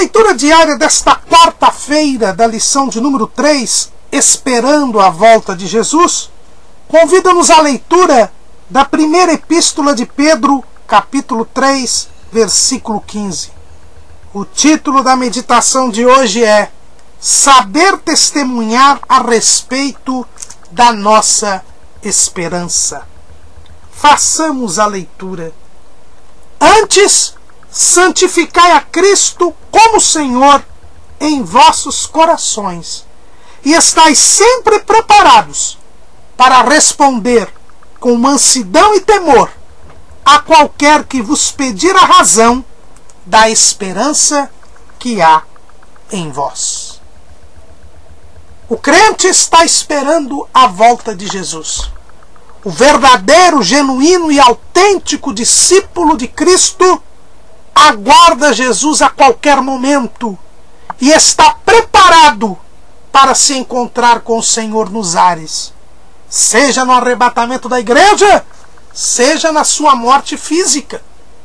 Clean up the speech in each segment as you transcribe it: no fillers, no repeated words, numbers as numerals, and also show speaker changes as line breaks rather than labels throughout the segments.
leitura diária desta quarta-feira da lição de número 3, Esperando a Volta de Jesus, convida-nos à leitura da primeira epístola de Pedro, capítulo 3, versículo 15. O título da meditação de hoje é Saber testemunhar a respeito da nossa esperança. Façamos a leitura. Antes, santificai a Cristo como Senhor em vossos corações, e estais sempre preparados para responder com mansidão e temor a qualquer que vos pedir a razão da esperança que há em vós. O crente está esperando a volta de Jesus. O verdadeiro, genuíno e autêntico discípulo de Cristo aguarda Jesus a qualquer momento e está preparado para se encontrar com o Senhor nos ares, seja no arrebatamento da igreja, seja na sua morte física.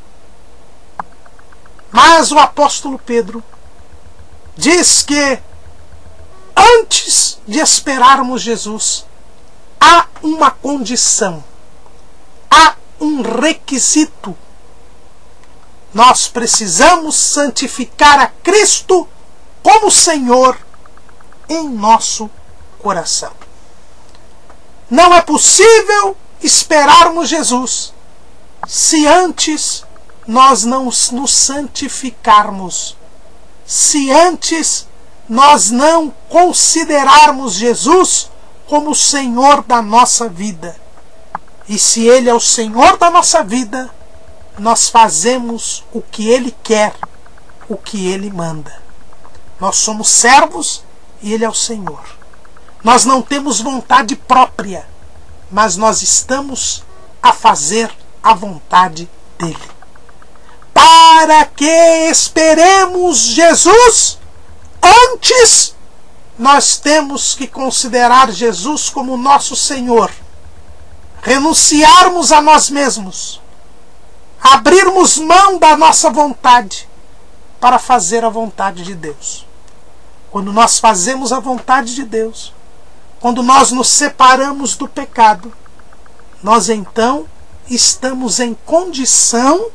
Mas o apóstolo Pedro diz que antes de esperarmos Jesus, há uma condição, há um requisito. Nós precisamos santificar a Cristo como Senhor em nosso coração. Não é possível esperarmos Jesus se antes nós não nos santificarmos, se antes nós não considerarmos Jesus como o Senhor da nossa vida. E se Ele é o Senhor da nossa vida, nós fazemos o que Ele quer, o que Ele manda. Nós somos servos e Ele é o Senhor. Nós não temos vontade própria, mas nós estamos a fazer a vontade dEle. Para que esperemos Jesus, antes nós temos que considerar Jesus como nosso Senhor, renunciarmos a nós mesmos, abrirmos mão da nossa vontade para fazer a vontade de Deus. Quando nós fazemos a vontade de Deus, quando nós nos separamos do pecado, nós então estamos em condição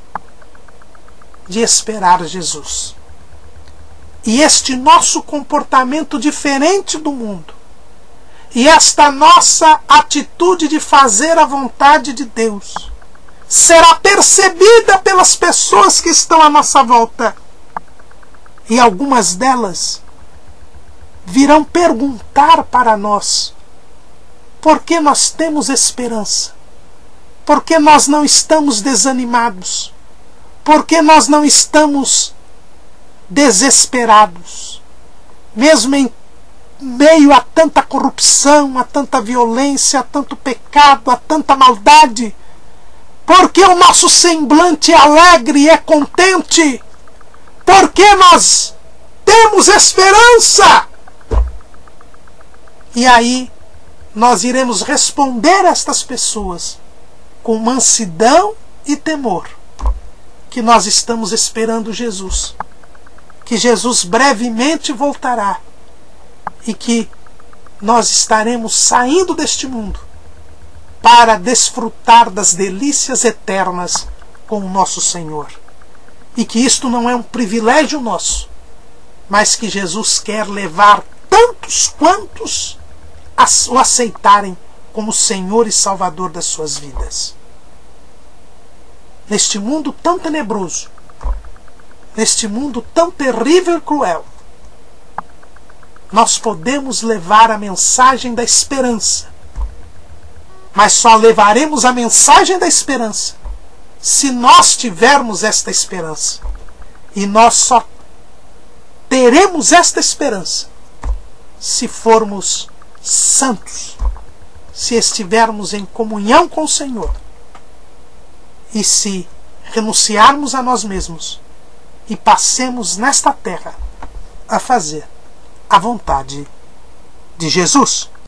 de esperar Jesus. E este nosso comportamento diferente do mundo, e esta nossa atitude de fazer a vontade de Deus, será percebida pelas pessoas que estão à nossa volta. E algumas delas virão perguntar para nós por que nós temos esperança, por que nós não estamos desanimados, por que nós não estamos desesperados, mesmo em meio a tanta corrupção, a tanta violência, a tanto pecado, a tanta maldade. Porque o nosso semblante é alegre e é contente, porque nós temos esperança. E aí nós iremos responder a estas pessoas com mansidão e temor, que nós estamos esperando Jesus, que Jesus brevemente voltará e que nós estaremos saindo deste mundo para desfrutar das delícias eternas com o nosso Senhor. E que isto não é um privilégio nosso, mas que Jesus quer levar tantos quantos o aceitarem como Senhor e Salvador das suas vidas. Neste mundo tão tenebroso, neste mundo tão terrível e cruel, nós podemos levar a mensagem da esperança, mas só levaremos a mensagem da esperança se nós tivermos esta esperança. E nós só teremos esta esperança se formos santos, se estivermos em comunhão com o Senhor e se renunciarmos a nós mesmos e passemos nesta terra a fazer a vontade de Jesus.